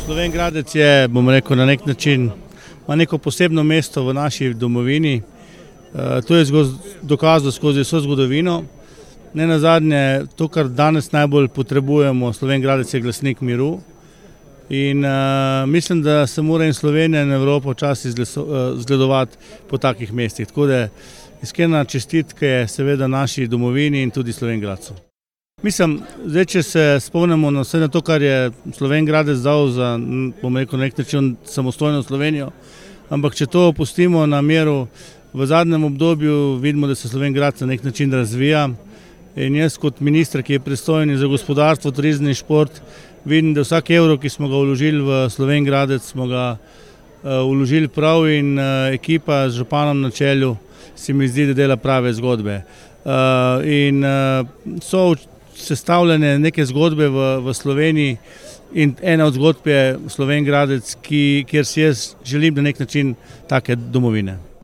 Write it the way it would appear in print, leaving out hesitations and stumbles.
Slovenj Gradec je, bom rekel, na nek način ima neko posebno mesto v naši domovini. To je dokazal skozi vso zgodovino. Nenazadnje, to, kar danes najbolj potrebujemo, Slovenj Gradec je glasnik miru. In mislim, da se mora in Slovenija in Evropa včasih zgledovati po takih mestih. Tako da iskrena čestitke seveda naši domovini in tudi Slovenj Gradcu. Mislim, zdaj, če se spomnimo na vse na to, kar je Slovenj Gradec dal za, bom rekel, na nek način samostojno Slovenijo, ampak če to opustimo na miru, v zadnjem obdobju vidimo, da se Slovenj Gradec na nek način razvija. In jaz kot minister, ki je pristojen za gospodarstvo, turizem in šport, vidim, da vsak evro, ki smo ga vložili v Slovenj Gradec, smo ga vložili prav in ekipa z županom na čelu se mi zdi, da dela prave zgodbe. In so sestavljene neke zgodbe v Sloveniji in ena od zgodb je Slovenj Gradec, kjer si jaz želim na nek način take domovine.